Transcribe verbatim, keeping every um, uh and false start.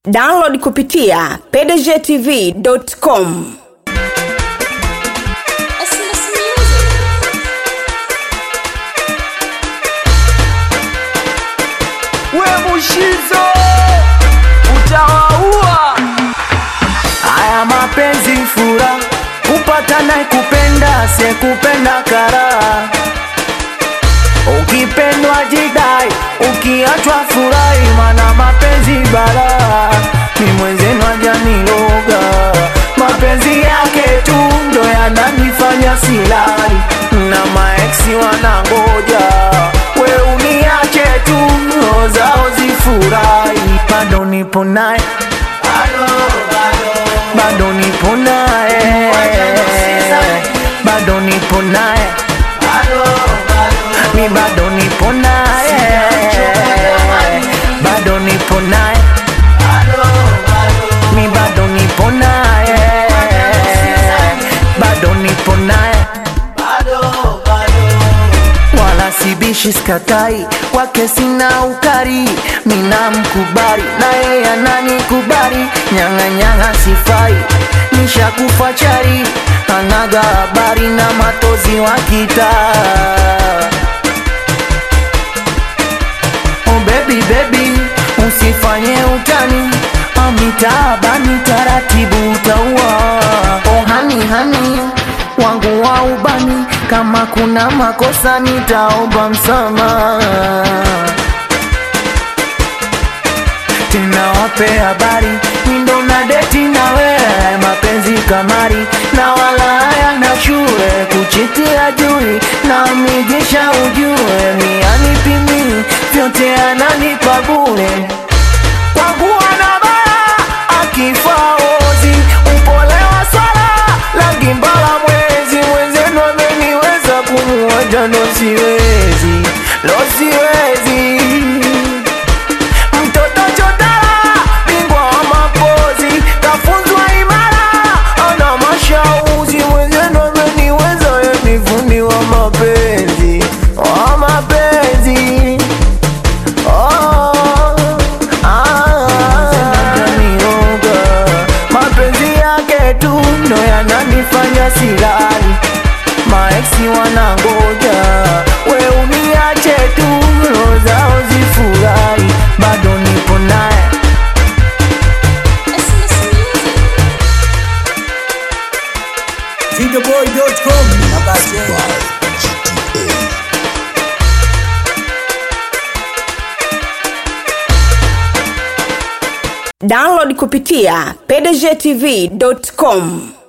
Download kupitia p d g t v dot com. We Mushizo utawaua. Haya mapenzi fura, kupata na kupenda, se kupenda kara. Ukipendwa jidai, ukiachwa furahi, mana mapenzi bara. Ni mwenzenu hajaniloga, mapenzi yake tu ndo yananifanya silali, na maeksi wanangoja we uniache tu, roho zao zifurahi. Bado nipo naye, bado nipo naye, bado nipo naye, mi bado nipo naye, bado nipo naye, mi bado nipo naye, bado nipo naye, wala sibishi skatai, wake sina ukari, mina mkubari, na yeye ananikubari, nyanga nyanga sifai, nisha kufa chari, anaga habari na matozi wakita. Oh baby baby, usifanye utani, amitabani taratibu utaua. Oh honey honey, wangu wa ubani, kama kuna makosa nitaomba msamaha. Tena wape habari, ndo na deti na wewe, mapenzi kamari, na wala haya na shule, kuchitia juri, na migisha ujue, mi anipimi, vyote ananipa bure. Kwangu anabaya, akifa ozi, upole wa swala, langi mbala mwezi, mwenzenu ameniweza kumuaja, no siwezi, lo siwezi. Mtoto chotara, bingwa wa mapozi, kafunzwa imara, ana mashauzi, mwenzenu ameniweza, ye ni fundi wa mapenzi, wa mapenzi. Oh, ah, mapenzi yake tu ndo yananifanya silali, maeksi wanangoja we uniache tu, roho zao zifurahi. Bado nipo naye, video boy dot com. Download kupitia p d g t v dot com.